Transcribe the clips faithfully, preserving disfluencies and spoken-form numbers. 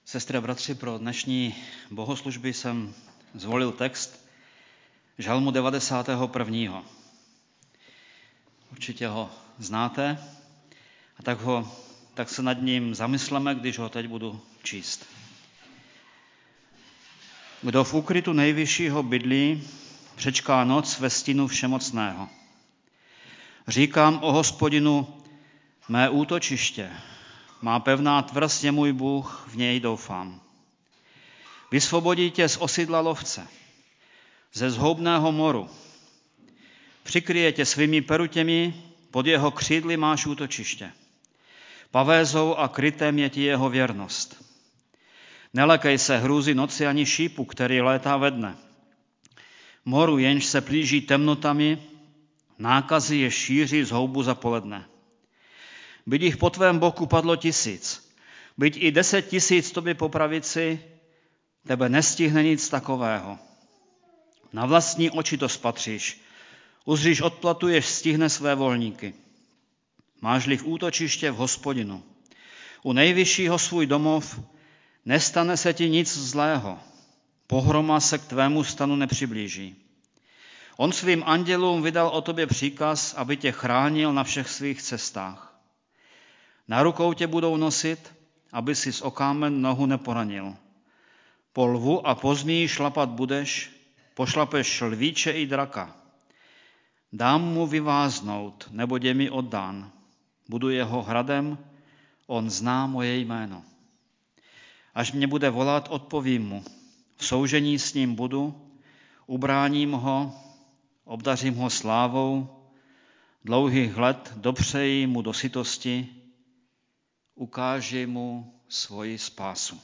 Sestry a bratři, pro dnešní bohoslužby jsem zvolil text Žalmu devadesátého prvního. Určitě ho znáte, a tak, ho, tak se nad ním zamysleme, když ho teď budu číst. Kdo v úkrytu nejvyššího bydlí, přečká noc ve stínu všemocného. Říkám o Hospodinu, mé útočiště, má pevná tvrz je můj Bůh, v něj doufám. Vysvobodí tě z osidla lovce, ze zhoubného moru. Přikryje tě svými perutěmi, pod jeho křídly máš útočiště. Pavézou a krytem je ti jeho věrnost. Nelekej se hrůzy noci ani šípu, který létá ve dne. Moru, jenž se plíží temnotami, nákazy je šíří z houbu za poledne. Byť jich po tvém boku padlo tisíc, byť i deset tisíc tobě po pravici, tebe nestihne nic takového. Na vlastní oči to spatříš, uzříš odplatu, jež stihne své volníky. Máš-li v útočiště v Hospodinu, u nejvyššího svůj domov, nestane se ti nic zlého, pohroma se k tvému stanu nepřiblíží. On svým andělům vydal o tobě příkaz, aby tě chránil na všech svých cestách. Na rukou tě budou nosit, aby si z okámen nohu neporanil. Po lvu a po zmíji šlapat budeš, pošlapeš lvíče i draka. Dám mu vyváznout, nebo je mi oddán. Budu jeho hradem, on zná moje jméno. Až mě bude volat, odpovím mu. V soužení s ním budu, ubráním ho, obdařím ho slávou, dlouhých let dopřeji mu do sytosti, ukáži mu svoji spásu.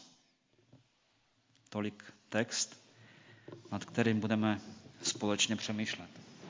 Tolik text, nad kterým budeme společně přemýšlet.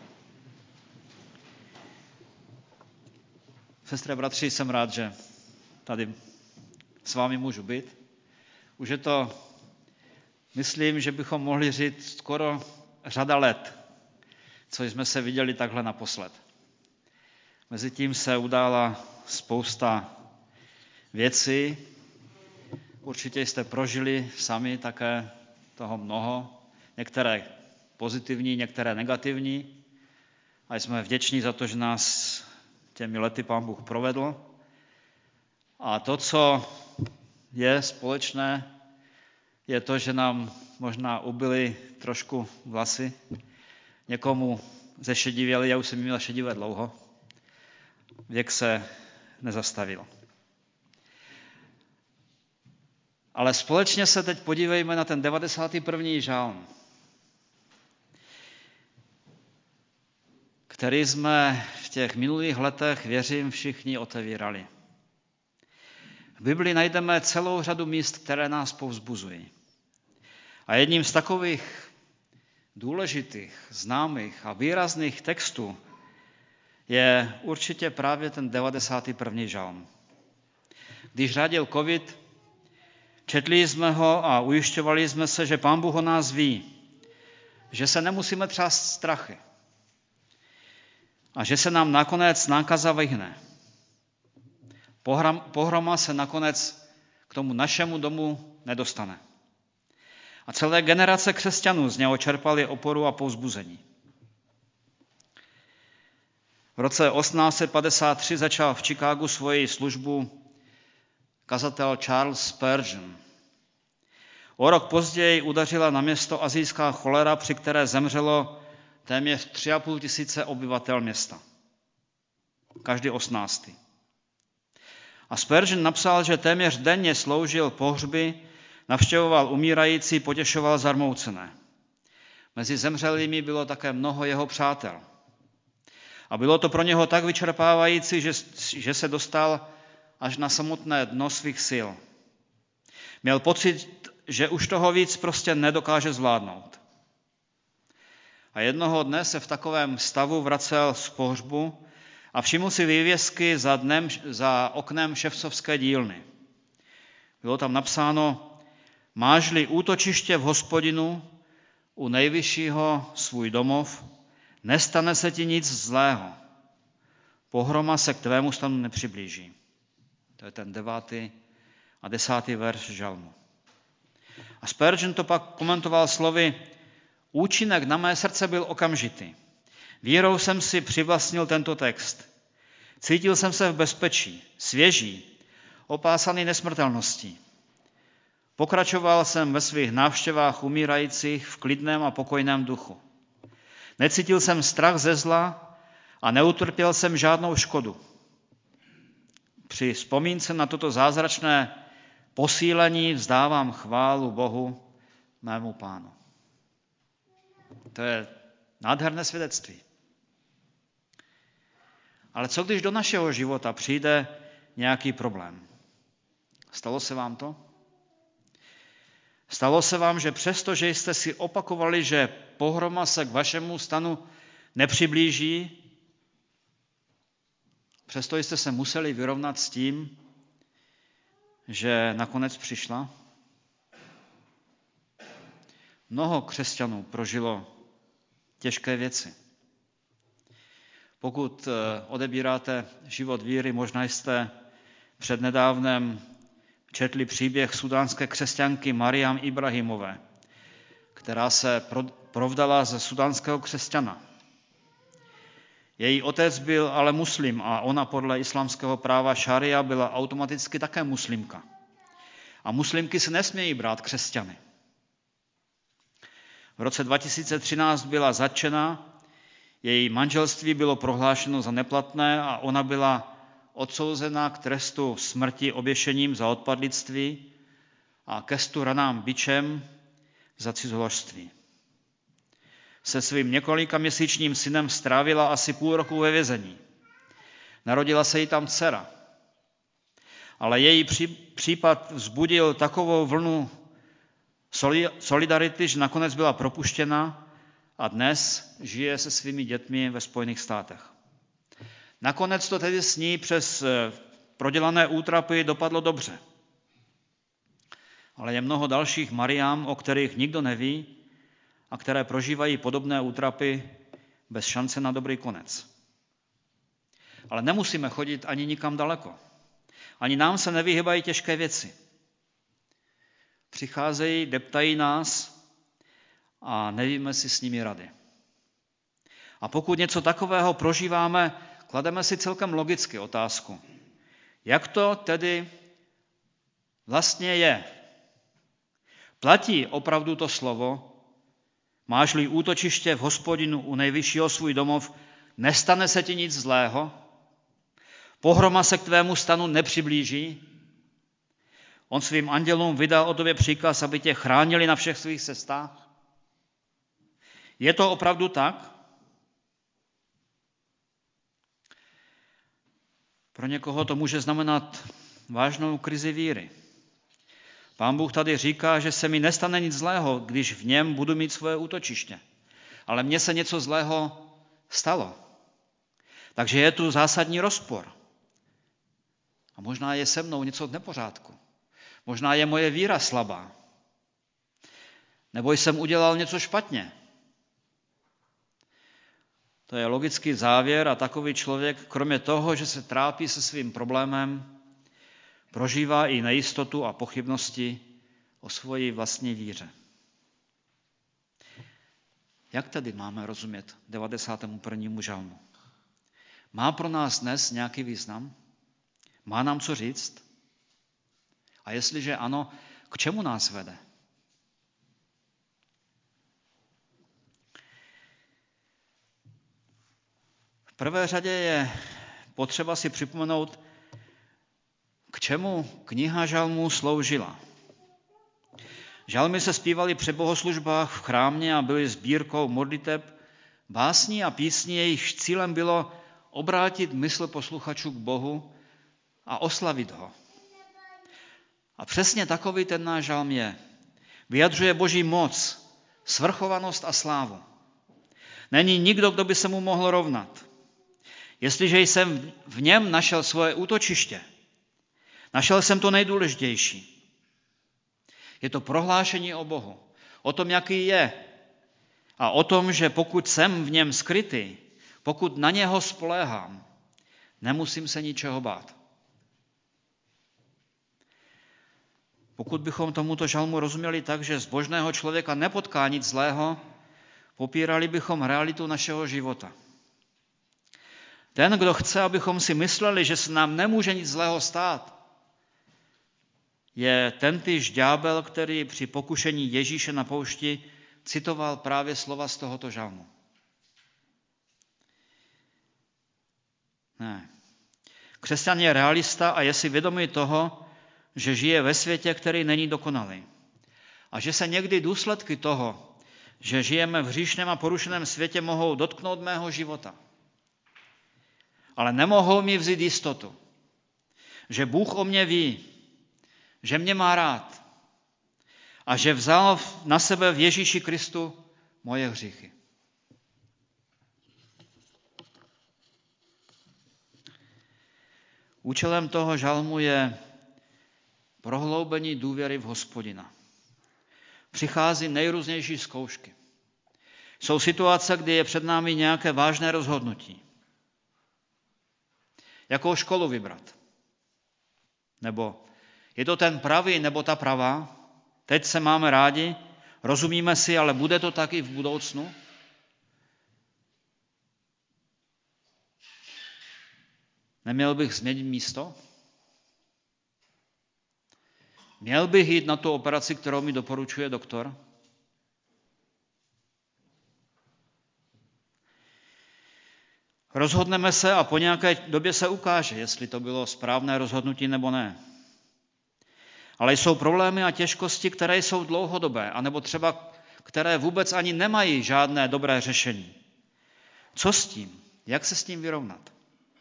Sestry a bratři, jsem rád, že tady s vámi můžu být. Už je to, myslím, že bychom mohli říct skoro řada let, co jsme se viděli takhle naposled. Mezitím se udála spousta věcí. Určitě jste prožili sami také toho mnoho. Některé pozitivní, některé negativní. A jsme vděční za to, že nás těmi lety Pán Bůh provedl. A to, co je společné, je to, že nám možná ubyly trošku vlasy. Někomu zešedivěli, já už jsem měl šedivé dlouho. Věk se nezastavil. Ale společně se teď podívejme na ten devadesátý první žalm, který jsme v těch minulých letech, věřím, všichni otevírali. V Biblii najdeme celou řadu míst, které nás povzbuzují. A jedním z takových důležitých, známých a výrazných textů je určitě právě ten devadesátý první žalm. Když řádil covid, četli jsme ho a ujišťovali jsme se, že Pán Bůh o nás ví, že se nemusíme třást strachy a že se nám nakonec nákaza vyhne. Pohroma se nakonec k tomu našemu domu nedostane. A celé generace křesťanů z něho čerpaly oporu a povzbuzení. V roce osmnáct set padesát tři začal v Chicagu svoji službu kazatel Charles Spurgeon. O rok později udeřila na město asijská cholera, při které zemřelo téměř tři a půl tisíce obyvatel města. Každý osmnáctý. A Spurgeon napsal, že téměř denně sloužil pohřby, navštěvoval umírající, potěšoval zarmoucené. Mezi zemřelými bylo také mnoho jeho přátel. A bylo to pro něho tak vyčerpávající, že, že se dostal až na samotné dno svých sil. Měl pocit, že už toho víc prostě nedokáže zvládnout. A jednoho dne se v takovém stavu vracel z pohřbu a všiml si vývěsky za, dnem, za oknem ševcovské dílny. Bylo tam napsáno: máš-li útočiště v Hospodinu, u nejvyššího svůj domov, nestane se ti nic zlého. Pohroma se k tvému stanu nepřiblíží. To je ten devátý a desátý verš žalmu. A Spurgeon to pak komentoval slovy: účinek na mé srdce byl okamžitý. Vírou jsem si přivlastnil tento text. Cítil jsem se v bezpečí, svěží, opásaný nesmrtelností. Pokračoval jsem ve svých návštěvách umírajících v klidném a pokojném duchu. Necítil jsem strach ze zla a neutrpěl jsem žádnou škodu. Při vzpomínce na toto zázračné posílení vzdávám chválu Bohu, mému Pánu. To je nádherné svědectví. Ale co když do našeho života přijde nějaký problém? Stalo se vám to? Stalo se vám, že přesto, že jste si opakovali, že pohroma se k vašemu stanu nepřiblíží, přesto jste se museli vyrovnat s tím, že nakonec přišla? Mnoho křesťanů prožilo těžké věci. Pokud odebíráte život víry, možná jste přednedávnem četli příběh sudánské křesťanky Mariam Ibrahimové, která se provdala ze sudánského křesťana. Její otec byl ale muslim a ona podle islámského práva šaria byla automaticky také muslimka. A muslimky se nesmějí brát křesťany. V roce dva tisíce třináct byla zatčena, její manželství bylo prohlášeno za neplatné a ona byla odsouzena k trestu smrti oběšením za odpadlictví a ke stu ranám bičem za cizoložství. Se svým několika měsíčním synem strávila asi půl roku ve vězení. Narodila se jí tam dcera. Ale její případ vzbudil takovou vlnu solidarity, že nakonec byla propuštěna a dnes žije se svými dětmi ve Spojených státech. Nakonec to tedy s ní přes prodělané útrapy dopadlo dobře. Ale je mnoho dalších Mariám, o kterých nikdo neví a které prožívají podobné útrapy bez šance na dobrý konec. Ale nemusíme chodit ani nikam daleko. Ani nám se nevyhýbají těžké věci. Přicházejí, deptají nás a nevíme si s nimi rady. A pokud něco takového prožíváme, klademe si celkem logicky otázku. Jak to tedy vlastně je? Platí opravdu to slovo? Máš-li útočiště v Hospodinu u nejvyššího svůj domov, nestane se ti nic zlého? Pohroma se k tvému stanu nepřiblíží? On svým andělům vydal o tobě příkaz, aby tě chránili na všech svých cestách? Je to opravdu tak? Pro někoho to může znamenat vážnou krizi víry. Pán Bůh tady říká, že se mi nestane nic zlého, když v něm budu mít svoje útočiště. Ale mně se něco zlého stalo. Takže je tu zásadní rozpor. A možná je se mnou něco v nepořádku. Možná je moje víra slabá. Nebo jsem udělal něco špatně. To je logický závěr a takový člověk, kromě toho, že se trápí se svým problémem, prožívá i nejistotu a pochybnosti o svoji vlastní víře. Jak tedy máme rozumět devadesátému prvnímu žalmu? Má pro nás dnes nějaký význam? Má nám co říct? A jestliže ano, k čemu nás vede? V prvé řadě je potřeba si připomenout, k čemu kniha žalmů sloužila. Žalmy se zpívaly při bohoslužbách v chrámě a byly sbírkou modliteb, básní a písní, jejichž cílem bylo obrátit mysl posluchačů k Bohu a oslavit ho. A přesně takový ten náš žalm je. Vyjadřuje Boží moc, svrchovanost a slávu. Není nikdo, kdo by se mu mohl rovnat. Jestliže jsem v něm našel svoje útočiště, našel jsem to nejdůležitější. Je to prohlášení o Bohu, o tom, jaký je a o tom, že pokud jsem v něm skrytý, pokud na něho spoléhám, nemusím se ničeho bát. Pokud bychom tomuto žalmu rozuměli tak, že zbožného člověka nepotká nic zlého, popírali bychom realitu našeho života. Ten, kdo chce, abychom si mysleli, že se nám nemůže nic zlého stát, je tentýž ďábel, který při pokušení Ježíše na poušti citoval právě slova z tohoto žalmu. Ne. Křesťan je realista a je si vědomý toho, že žije ve světě, který není dokonalý. A že se někdy důsledky toho, že žijeme v hříšném a porušeném světě, mohou dotknout mého života. Ale nemohou mi vzít jistotu, že Bůh o mě ví, že mě má rád a že vzal na sebe v Ježíši Kristu moje hříchy. Účelem toho žalmu je prohloubení důvěry v Hospodina. Přichází nejrůznější zkoušky. Jsou situace, kdy je před námi nějaké vážné rozhodnutí. Jakou školu vybrat? Nebo je to ten pravý nebo ta pravá? Teď se máme rádi, rozumíme si, ale bude to tak i v budoucnu? Neměl bych změnit místo? Měl bych jít na tu operaci, kterou mi doporučuje doktor? Rozhodneme se a po nějaké době se ukáže, jestli to bylo správné rozhodnutí nebo ne. Ale jsou problémy a těžkosti, které jsou dlouhodobé, anebo třeba které vůbec ani nemají žádné dobré řešení. Co s tím? Jak se s tím vyrovnat?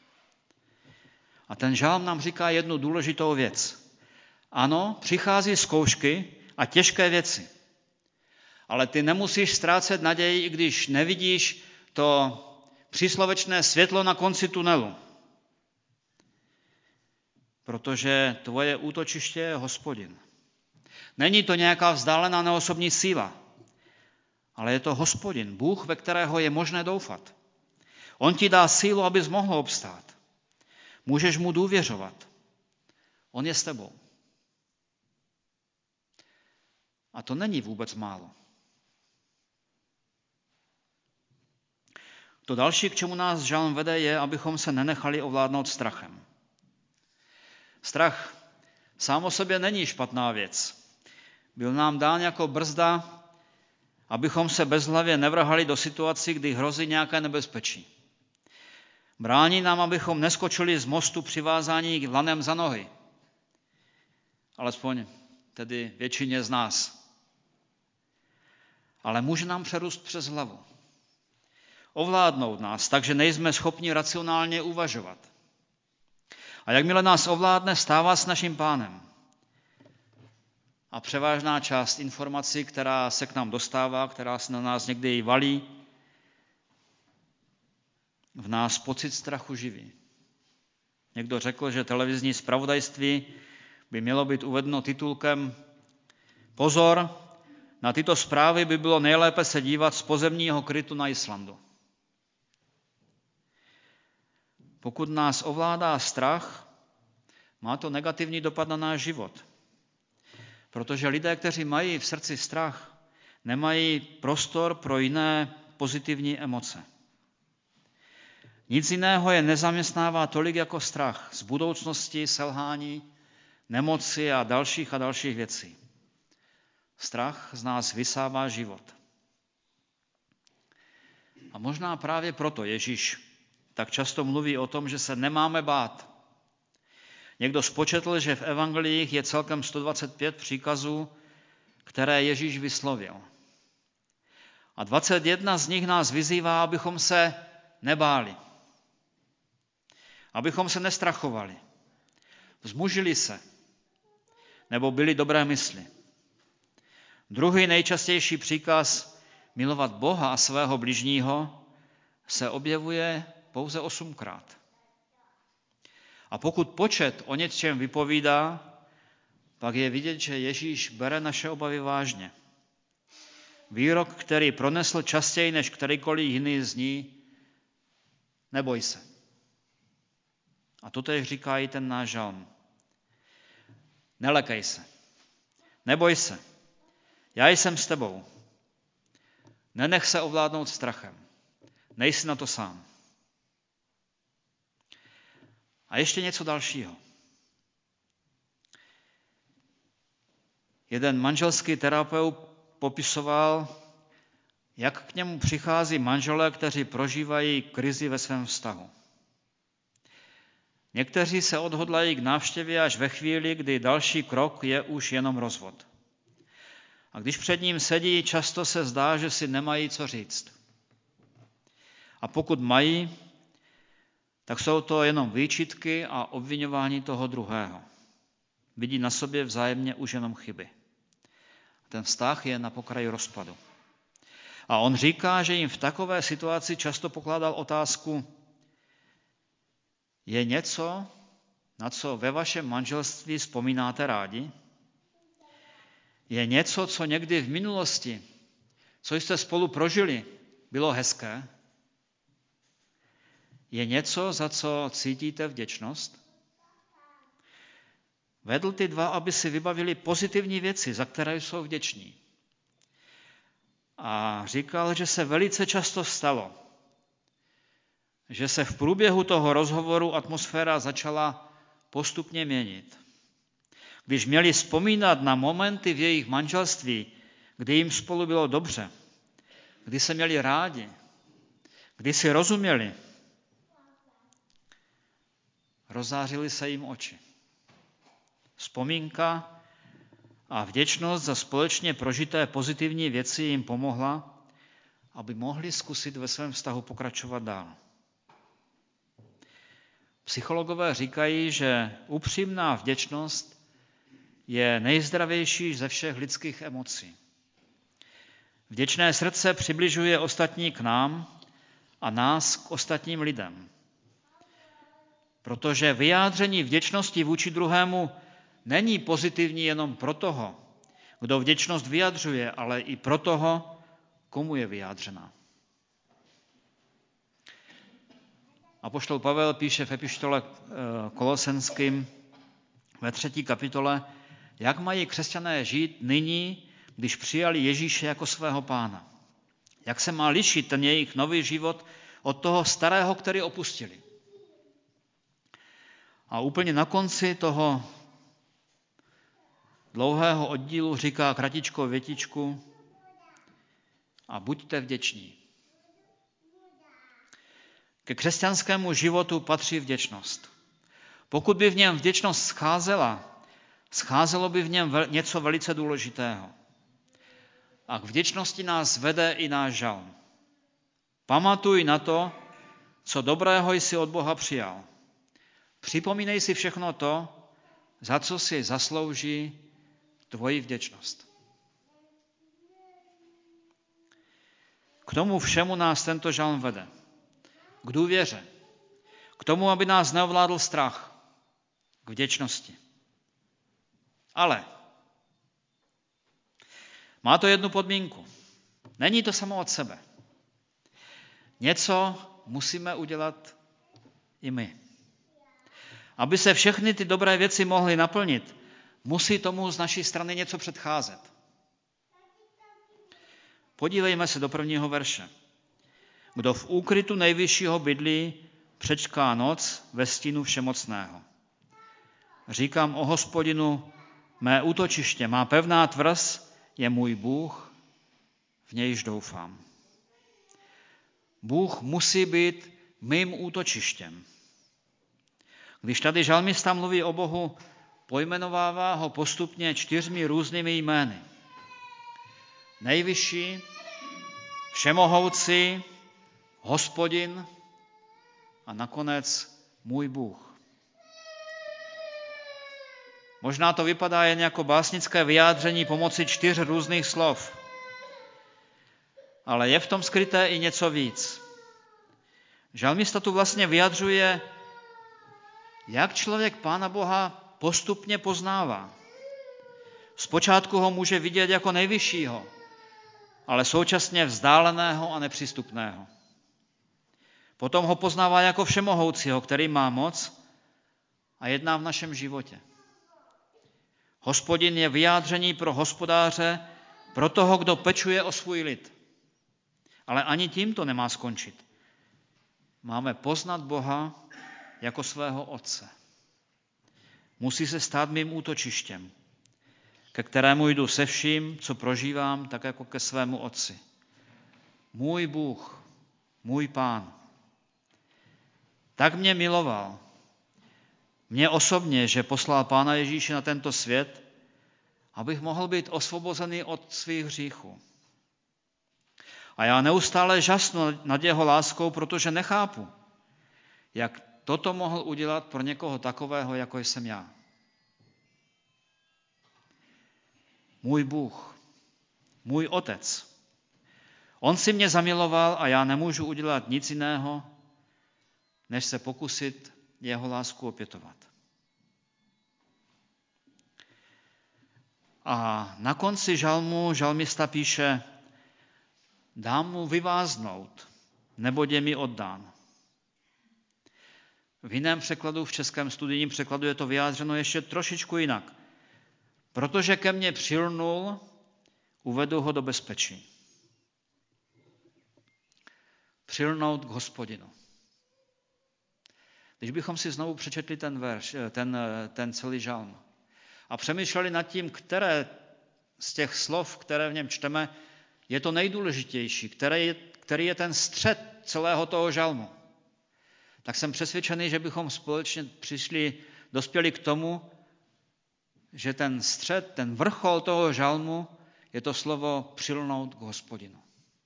A ten žálm nám říká jednu důležitou věc. Ano, přichází zkoušky a těžké věci. Ale ty nemusíš ztrácet naději, i když nevidíš to příslovečné světlo na konci tunelu. Protože tvoje útočiště je Hospodin. Není to nějaká vzdálená neosobní síla, ale je to Hospodin, Bůh, ve kterého je možné doufat. On ti dá sílu, abys mohl obstát. Můžeš mu důvěřovat. On je s tebou. A to není vůbec málo. To další, k čemu nás žalm vede, je, abychom se nenechali ovládnout strachem. Strach sám o sobě není špatná věc. Byl nám dán jako brzda, abychom se bezhlavě nevrhali do situací, kdy hrozí nějaké nebezpečí. Brání nám, abychom neskočili z mostu přivázání lanem za nohy. Alespoň tedy většině z nás. Ale může nám přerůst přes hlavu. Ovládnout nás, takže nejsme schopni racionálně uvažovat. A jakmile nás ovládne, stává s naším pánem. A převážná část informací, která se k nám dostává, která se na nás někdy valí, v nás pocit strachu živí. Někdo řekl, že televizní zpravodajství by mělo být uvedeno titulkem Pozor, na tyto zprávy by bylo nejlépe se dívat z pozemního krytu na Islandu. Pokud nás ovládá strach, má to negativní dopad na náš život. Protože lidé, kteří mají v srdci strach, nemají prostor pro jiné pozitivní emoce. Nic jiného je nezaměstnává tolik jako strach z budoucnosti, selhání, nemoci a dalších a dalších věcí. Strach z nás vysává život. A možná právě proto Ježíš tak často mluví o tom, že se nemáme bát. Někdo spočetl, že v evangeliích je celkem sto dvacet pět příkazů, které Ježíš vyslovil. A dvacet jedna z nich nás vyzývá, abychom se nebáli. Abychom se nestrachovali. Vzmužili se. Nebo byli dobré mysli. Druhý nejčastější příkaz milovat Boha a svého bližního se objevuje pouze osmkrát. A pokud počet o něčem vypovídá, pak je vidět, že Ježíš bere naše obavy vážně. Výrok, který pronesl častěji než kterýkoliv jiný zní, neboj se. A totéž říká i ten náš žalm. Nelekej se. Neboj se, já jsem s tebou. Nenech se ovládnout strachem. Nejsi na to sám. A ještě něco dalšího. Jeden manželský terapeut popisoval, jak k němu přichází manželé, kteří prožívají krizi ve svém vztahu. Někteří se odhodlají k návštěvě až ve chvíli, kdy další krok je už jenom rozvod. A když před ním sedí, často se zdá, že si nemají co říct. A pokud mají, tak jsou to jenom výčitky a obviňování toho druhého. Vidí na sobě vzájemně už jenom chyby. Ten vztah je na pokraji rozpadu. A on říká, že jim v takové situaci často pokládal otázku, je něco, na co ve vašem manželství vzpomínáte rádi? Je něco, co někdy v minulosti, co jste spolu prožili, bylo hezké? Je něco, za co cítíte vděčnost? Vedl ty dva, aby si vybavili pozitivní věci, za které jsou vděční. A říkal, že se velice často stalo, že se v průběhu toho rozhovoru atmosféra začala postupně měnit. Když měli vzpomínat na momenty v jejich manželství, kdy jim spolu bylo dobře, kdy se měli rádi, kdy si rozuměli, rozzářily se jim oči. Vzpomínka a vděčnost za společně prožité pozitivní věci jim pomohla, aby mohli zkusit ve svém vztahu pokračovat dál. Psychologové říkají, že upřímná vděčnost je nejzdravější ze všech lidských emocí. Vděčné srdce přibližuje ostatní k nám a nás k ostatním lidem. Protože vyjádření vděčnosti vůči druhému není pozitivní jenom pro toho, kdo vděčnost vyjadřuje, ale i pro toho, komu je vyjádřena. Apoštol Pavel píše v epištole Kolosenským ve třetí kapitole, jak mají křesťané žít nyní, když přijali Ježíše jako svého pána. Jak se má lišit ten jejich nový život od toho starého, který opustili. A úplně na konci toho dlouhého oddílu říká kratičkou větičku a buďte vděční. Ke křesťanskému životu patří vděčnost. Pokud by v něm vděčnost scházela, scházelo by v něm něco velice důležitého. A k vděčnosti nás vede i náš žalm. Pamatuj na to, co dobrého jsi od Boha přijal. Připomínej si všechno to, za co si zaslouží tvoji vděčnost. K tomu všemu nás tento žalm vede. K důvěře. K tomu, aby nás neovládl strach. K vděčnosti. Ale má to jednu podmínku. Není to samo od sebe. Něco musíme udělat i my. Aby se všechny ty dobré věci mohly naplnit, musí tomu z naší strany něco předcházet. Podívejme se do prvního verše. Kdo v úkrytu nejvyššího bydlí, přečká noc ve stínu všemocného. Říkám o Hospodinu, mé útočiště, má pevná tvrz je můj Bůh, v nějž doufám. Bůh musí být mým útočištěm. Když tady žalmista mluví o Bohu, pojmenovává ho postupně čtyřmi různými jmény. Nejvyšší, všemohoucí, Hospodin a nakonec můj Bůh. Možná to vypadá jen jako básnické vyjádření pomocí čtyř různých slov, ale je v tom skryté i něco víc. Žalmista tu vlastně vyjadřuje, jak člověk Pána Boha postupně poznává. Zpočátku ho může vidět jako nejvyššího, ale současně vzdáleného a nepřístupného. Potom ho poznává jako všemohoucího, který má moc a jedná v našem životě. Hospodin je vyjádření pro hospodáře, pro toho, kdo pečuje o svůj lid. Ale ani tím to nemá skončit. Máme poznat Boha jako svého Otce. Musí se stát mým útočištěm, ke kterému jdu se vším, co prožívám, tak jako ke svému Otci. Můj Bůh, můj Pán. Tak mě miloval, mě osobně, že poslal Pána Ježíše na tento svět, abych mohl být osvobozený od svých hříchů. A já neustále žasnu nad jeho láskou, protože nechápu, jak toto mohl udělat pro někoho takového, jako jsem já. Můj Bůh, můj Otec. On si mě zamiloval a já nemůžu udělat nic jiného, než se pokusit jeho lásku opětovat. A na konci žalmu žalmista píše: dám mu vyváznout, neboť je mi oddán. V jiném překladu, v českém studijním překladu je to vyjádřeno ještě trošičku jinak. Protože ke mně přilnul, uvedu ho do bezpečí. Přilnout k Hospodinu. Když bychom si znovu přečetli ten verš, ten, ten celý žalm a přemýšleli nad tím, které z těch slov, které v něm čteme, je to nejdůležitější, který je, který je ten střed celého toho žalmu, tak jsem přesvědčený, že bychom společně přišli, dospěli k tomu, že ten střed, ten vrchol toho žalmu je to slovo přilnout k Hospodinu.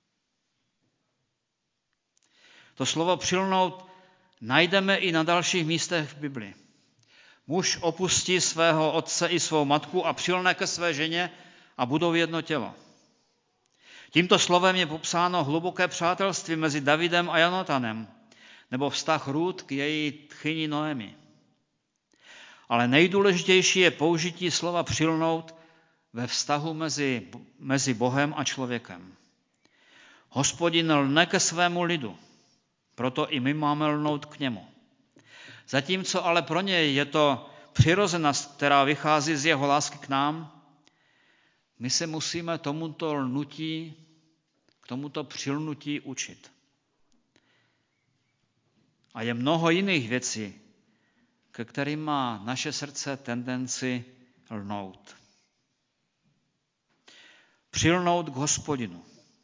To slovo přilnout najdeme i na dalších místech v Biblii. Muž opustí svého otce i svou matku a přilne ke své ženě a budou jedno tělo. Tímto slovem je popsáno hluboké přátelství mezi Davidem a Jonatanem, nebo vztah Rút k její tchyni Noemi. Ale nejdůležitější je použití slova přilnout ve vztahu mezi, mezi Bohem a člověkem. Hospodin lne ke svému lidu, proto i my máme lnout k němu. Zatímco ale pro něj je to přirozenost, která vychází z jeho lásky k nám, my se musíme tomuto lnutí, k tomuto přilnutí učit. A je mnoho jiných věcí, ke kterým má naše srdce tendenci lnout. Přilnout k Hospodinu.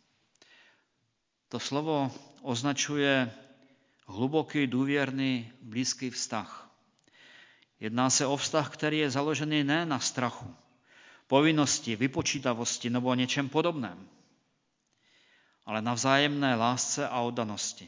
To slovo označuje hluboký, důvěrný, blízký vztah. Jedná se o vztah, který je založený ne na strachu, povinnosti, vypočítavosti nebo něčem podobném, ale na vzájemné lásce a oddanosti.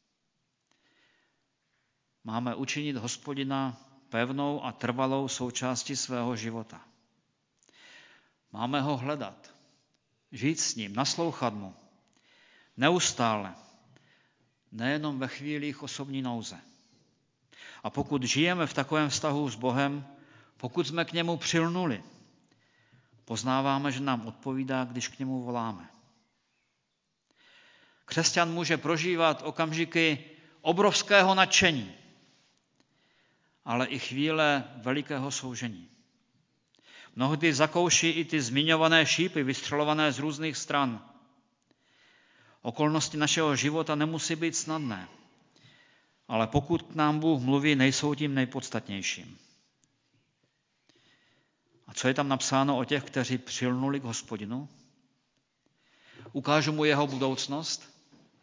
Máme učinit Hospodina pevnou a trvalou součástí svého života. Máme ho hledat, žít s ním, naslouchat mu, neustále, nejenom ve chvílích osobní nouze. A pokud žijeme v takovém vztahu s Bohem, pokud jsme k němu přilnuli, poznáváme, že nám odpovídá, když k němu voláme. Křesťan může prožívat okamžiky obrovského nadšení, ale i chvíle velikého soužení. Mnohdy zakouší i ty zmiňované šípy, vystřelované z různých stran. Okolnosti našeho života nemusí být snadné, ale pokud k nám Bůh mluví, nejsou tím nejpodstatnějším. A co je tam napsáno o těch, kteří přilnuli k Hospodinu? Ukážu mu jeho budoucnost?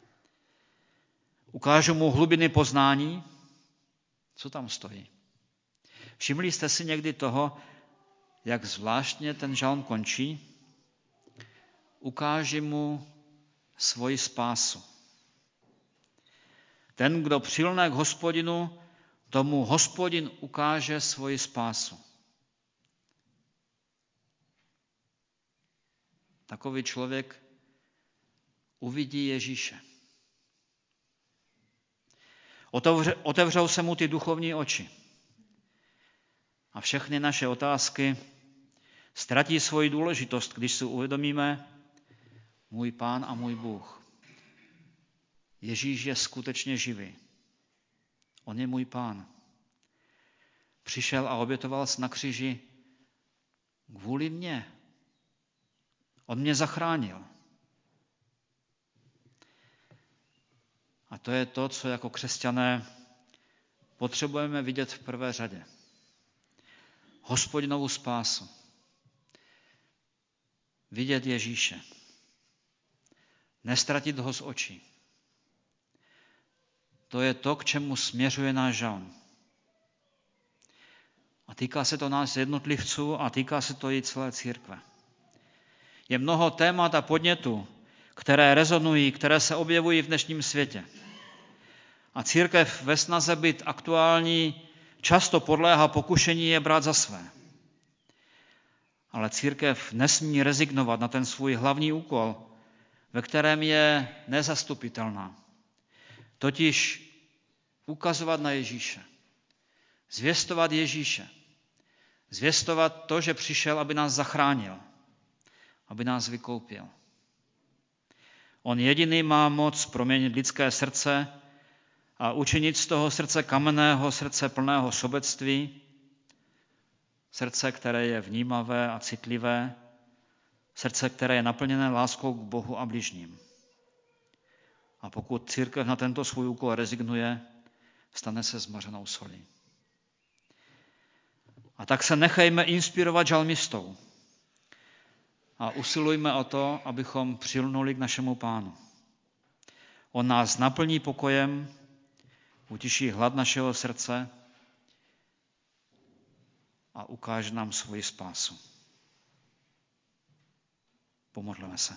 Ukážu mu hlubiny poznání? Co tam stojí? Všimli jste si někdy toho, jak zvláštně ten žalm končí? Ukáži mu svoji spásu. Ten, kdo přilne k Hospodinu, tomu Hospodin ukáže svoji spásu. Takový člověk uvidí Ježíše. Otevře, otevřou se mu ty duchovní oči. A všechny naše otázky ztratí svoji důležitost, když si uvědomíme, můj Pán a můj Bůh. Ježíš je skutečně živý. On je můj Pán. Přišel a obětoval se na kříži Kvůli mně. On mě zachránil. A to je to, co jako křesťané potřebujeme vidět v prvé řadě. Hospodinovu spásu. Vidět Ježíše. Nestratit ho z očí. To je to, k čemu směřuje náš žalm. A týká se to nás jednotlivců a týká se to i celé církve. Je mnoho témat a podnětů, které rezonují, které se objevují v dnešním světě. A církev ve snaze být aktuální často podléhá pokušení je brát za své. Ale církev nesmí rezignovat na ten svůj hlavní úkol, ve kterém je nezastupitelná. Totiž ukazovat na Ježíše. Zvěstovat Ježíše. Zvěstovat to, že přišel, aby nás zachránil. Aby nás vykoupil. On jediný má moc proměnit lidské srdce a učinit z toho srdce kamenného, srdce plného sobectví, srdce, které je vnímavé a citlivé, srdce, které je naplněné láskou k Bohu a bližním. A pokud církev na tento svůj úkol rezignuje, stane se zmařenou solí. A tak se nechejme inspirovat žalmistou a usilujme o to, abychom přilnuli k našemu Pánu. On nás naplní pokojem, utiší hlad našeho srdce a ukáže nám svoji spásu. Pomodleme se.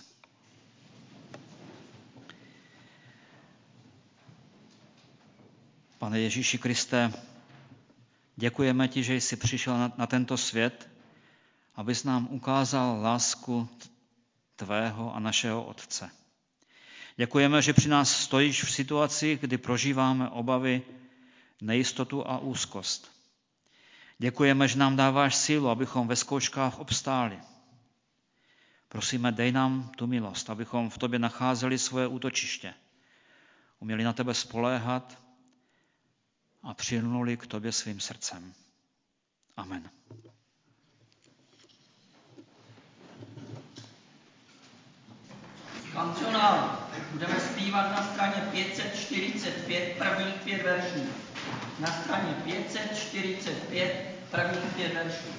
Pane Ježíši Kriste, děkujeme ti, že jsi přišel na, na tento svět, abys nám ukázal lásku tvého a našeho Otce. Děkujeme, že při nás stojíš v situacích, kdy prožíváme obavy, nejistotu a úzkost. Děkujeme, že nám dáváš sílu, abychom ve zkouškách obstáli. Prosíme, dej nám tu milost, abychom v tobě nacházeli svoje útočiště, uměli na tebe spoléhat a přilnuli k tobě svým srdcem. Amen. Kancionál. Budeme zpívat na straně pět set čtyřicet pět, prvních pět veršů. Na straně pět set čtyřicet pět, prvních pět veršů.